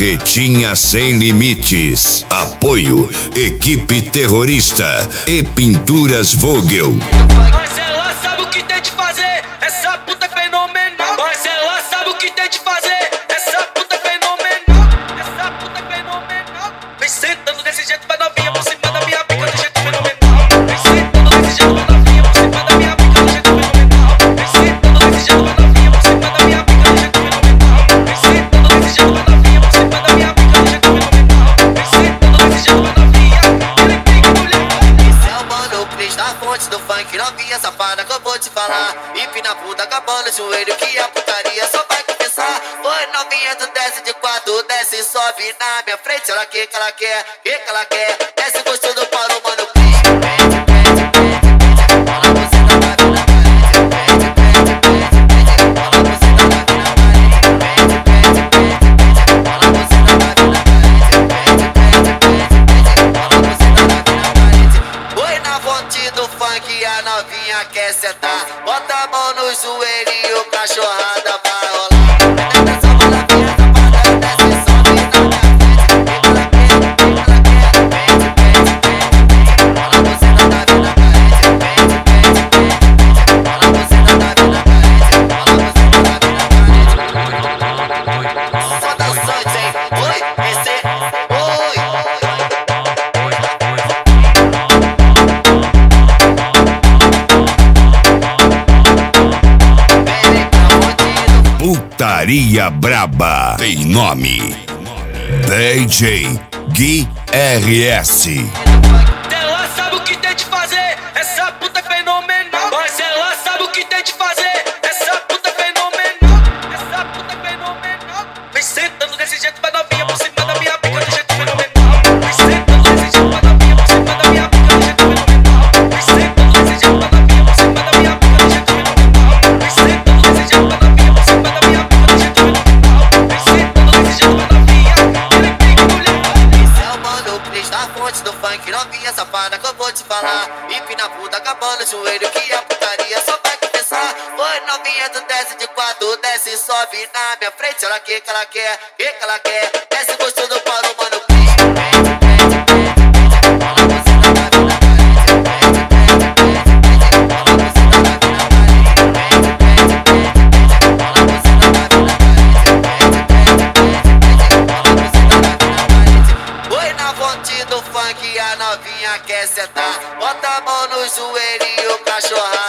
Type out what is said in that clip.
Capetinha Sem Limites. Apoio Equipe Terrorista e Pinturas Vogel. Mas ela sabe o que tem de fazer, essa puta é fenomenal. Mas ela sabe o que tem de fazer, essa puta é fenomenal. Essa puta é fenomenal. Vem sentando desse jeito, vai novinha por cima da minha pica do jeito fenomenal. Vem sentando desse jeito, vai novinha por cima da minha pica do jeito fenomenal. Vem sentando desse jeito, vai novinha por cima da minha pica do jeito fenomenal. Vem sentando desse jeito, vai novinha por cima da minha pica do jeito fenomenal. Vem sentando desse jeito, vai novinha. Esse é o Mano Cris da fonte do funk, novinha safada que eu vou te falar. Empina a bunda, acabando o joelho, que a putaria só vai começar. Foi novinha, tu desce de quatro, desce e sobe na minha frente. Ela quer, que ela quer, que ela quer. Desce gostoso para o Mano Cris. A novinha quer sentar, bota a mão no joelho e o cachorrada vai rolar. Essa bola minha safada, desce e sobe na minha frente. Só dançante, hein? Oi, esse, oi. Putaria Braba tem nome: DJ Gui RS. Ela sabe o que tem de fazer, essa puta é fenomenal. Mas ela sabe o que tem de fazer, essa puta é fenomenal. Essa puta é fenomenal. Vem sentando desse jeito, vai novinha por cima da minha pica do jeito fenomenal. Vem sentando desse jeito, vai novinha por cima da minha pica do jeito fenomenal. Vem sentando desse jeito, vai novinha por cima da minha pica do jeito fenomenal. Vem sentando desse jeito, vai novinha por cima da minha pica do jeito fenomenal. Vem sentando desse jeito, vai novinha. Ele pica mulher. Esse é o Mano Cris da fonte do funk, novinha safada que eu vou te falar. Empina a bunda, acabando o joelho, que a putaria só vai começar. Foi novinha, tu desce de quatro, desce e sobe na minha frente. Ela quer, que ela quer, que ela quer. Desce gostoso para o Mano Cris. Do funk, a novinha quer sentar, bota a mão no joelho e o cachorrado